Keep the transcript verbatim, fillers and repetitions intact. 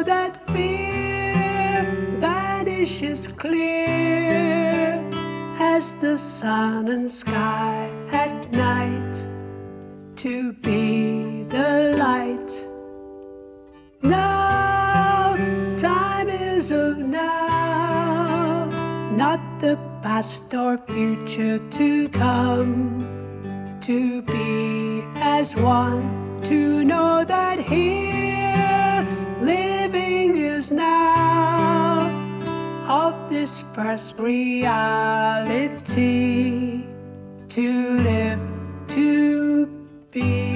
that fear vanishes clear as the sun and sky at night, to be the light. Now, time is of now, not the past or future to come. To be as one, to know that here living is now, of this first reality, to live, to be.